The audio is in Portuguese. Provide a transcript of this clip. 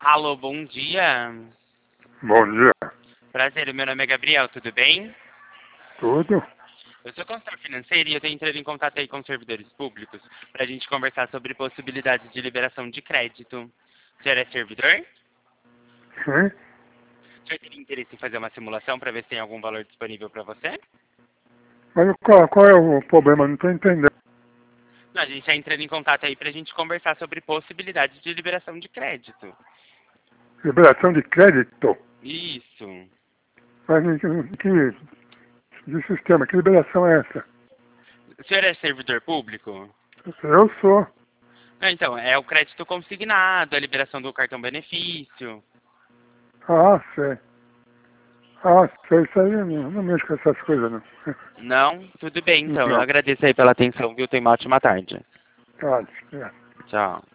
Alô, bom dia. Bom dia. Prazer, o meu nome é Gabriel, tudo bem? Tudo? Eu sou consultor financeiro e eu tenho entrado em contato aí com servidores públicos para a gente conversar sobre possibilidades de liberação de crédito. O senhor é servidor? Sim? O senhor teria interesse em fazer uma simulação para ver se tem algum valor disponível para você? Mas qual é o problema? Não estou entendendo. Não, a gente está entrando em contato aí para a gente conversar sobre possibilidades de liberação de crédito. Liberação de crédito? Isso. Mas de sistema? Que liberação é essa? O senhor é servidor público? Eu sou. Não, então, é o crédito consignado, a liberação do cartão benefício. Ah, sei. Ah, sei. Isso aí eu não mexo com essas coisas, não. Não? Tudo bem, então. Eu Não. agradeço aí pela atenção, viu? Tenha uma ótima tarde. Tá, é. Tchau.